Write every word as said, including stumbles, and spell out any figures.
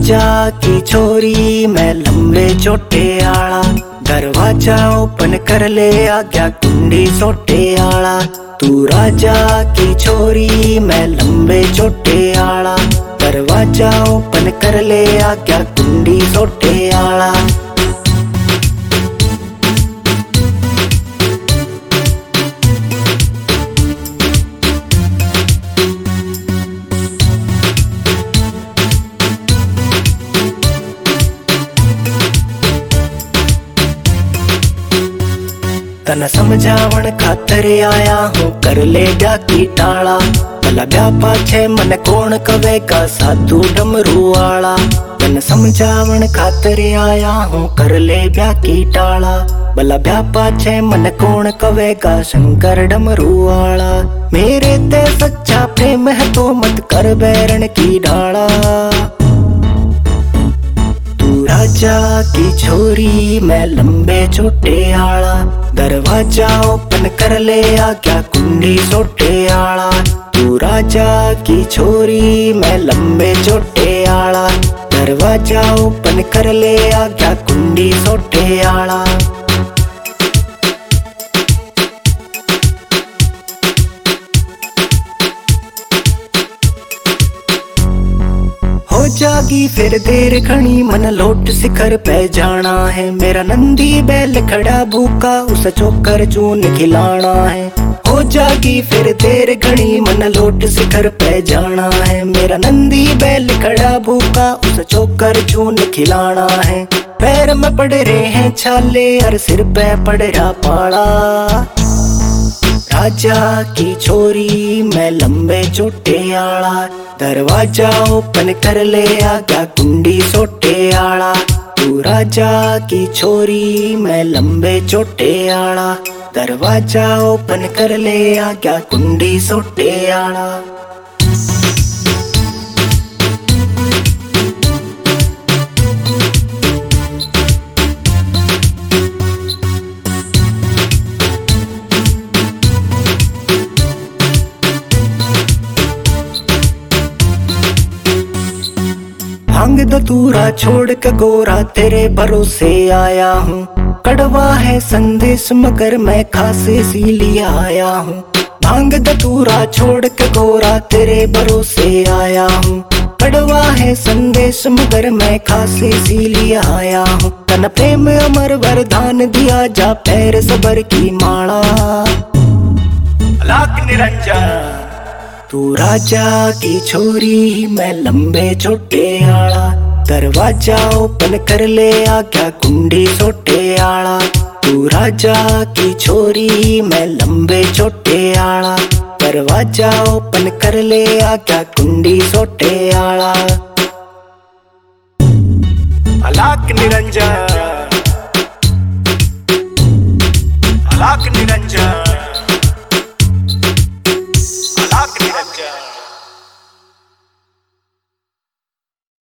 राजा की छोरी मैं लंबे चोटे आला, दरवाजा ओपन कर ले आज्ञा कुंडी सोटे आला। तू राजा की छोरी मैं लंबे चोटे आला, दरवाजा ओपन कर ले आज्ञा कुंडी सोटे आला। तन समझावण खातर आया हूँ कर ले जा की टाला, भला ब्या पाछे मन कौन कवेगा साधु डमरू आला। तन समझावण खातर आया हूँ कर ले ब्या की टाला, भला ब्या पाछे मन कौन कवेगा शंकर डमरू आला। मेरे ते सच्चा प्रेम है तो मत कर बैरन की डाला। राजा की छोरी मैं लंबे चोटे आला, दरवाजा ओपन कर ले आज्ञा कुंडी सोटे आला। तू राजा की छोरी मैं लंबे चोटे आला, दरवाजा ओपन कर ले आज्ञा कुंडी सोटे आला। हो जागी फिर देर घनी मन लोट शिखर पे जाना है। मेरा नंदी बैल खड़ा भूखा उस चोकर चून खिलाना है। हो जागी फिर देर घनी मन लोट शिखर पे जाना है। मेरा नंदी बैल खड़ा भूखा उस चोकर चून खिलाना है। पैर में पड़ रहे हैं छाले और सिर पे पड़ रहा पाला। राजा की छोरी मैं लंबे चोटे आला, दरवाजा ओपन कर ले आज्ञा कुंडी सोटे आला। तू राजा की छोरी मैं लंबे चोटे आला, दरवाजा ओपन कर ले आज्ञा कुंडी सोटे आला। भांग धतूरा छोड़ के गोरा तेरे भरोसे आया हूँ। कड़वा है संदेश मगर मैं खासे सी लिया आया हूँ। भांग धतूरा छोड़ के गोरा तेरे भरोसे आया हूँ। कड़वा है संदेश मगर मैं खासे सी लिया आया हूँ। तन प्रेम अमर वरदान दिया जा पैर सबर की माला। लाख निरंजन तू राजा की छोरी मैं लंबे चोटे आला, दरवाजा ओपन कर ले आज्ञा कुंडी सोटे आला। तू राजा की छोरी मैं लंबे चोटे आला, दरवाजा ओपन कर ले आज्ञा कुंडी सोटे आला। लाख निरंजन।